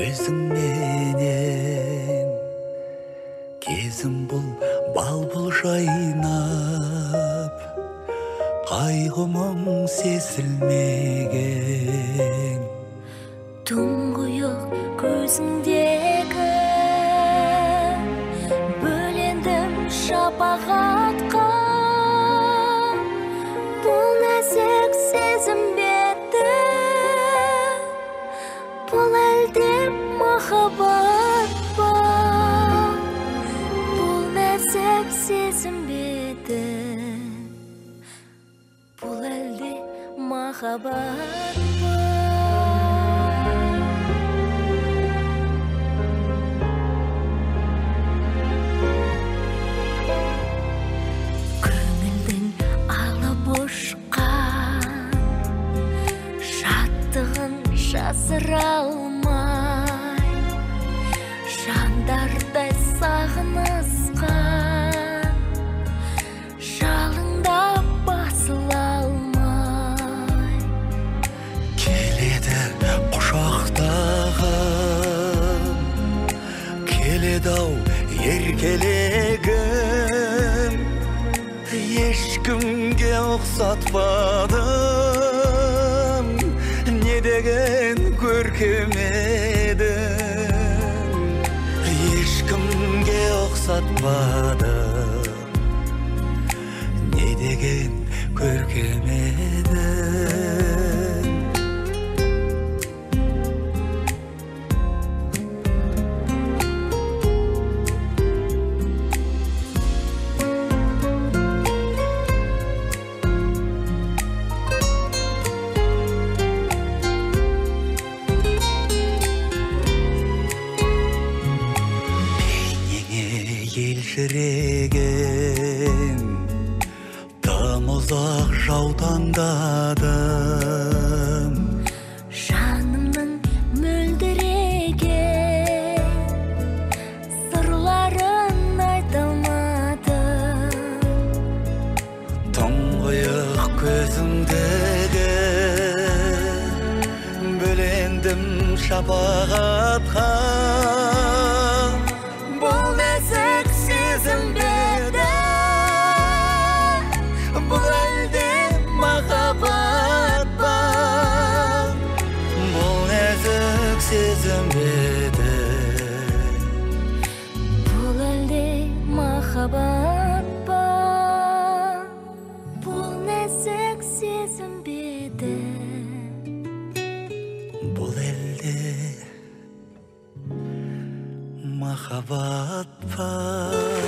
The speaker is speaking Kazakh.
көзің менен кезім бұл бал-бұл жайнап, қайғымың сезілмеген. Тұңғиық көзіңдегі бөлендім шапағатқа, бұл нәзік сезім беті, бұл әлде махаббат па? Бұл нәзік сезім беті, бұл әлде махаббат па? Көңілдің алып ұшқан шаттығын жасыра алмай, жандардай сағынысқан жалында басыла алмай. Келеді құшақтағым, келеді-ау еркелегім, ешкімге ұқсатпадым, не деген көркем едің. Ешкімге ұқсатпадым, не деген көркем едің. Елжіреген тым ұзақ жаутаңдадым, Жанымның мөлдіреген сырларын айта алмадым. тұңғиық көзіңдегі бөлендім шапағатқа, бұл нәзік сезім беді, бұл әлде махаббат па? Бұл нәзік сезім беді, Бұл әлде махаббат па? Бұл нәзік сезім беді, бұл әлде махаббат па?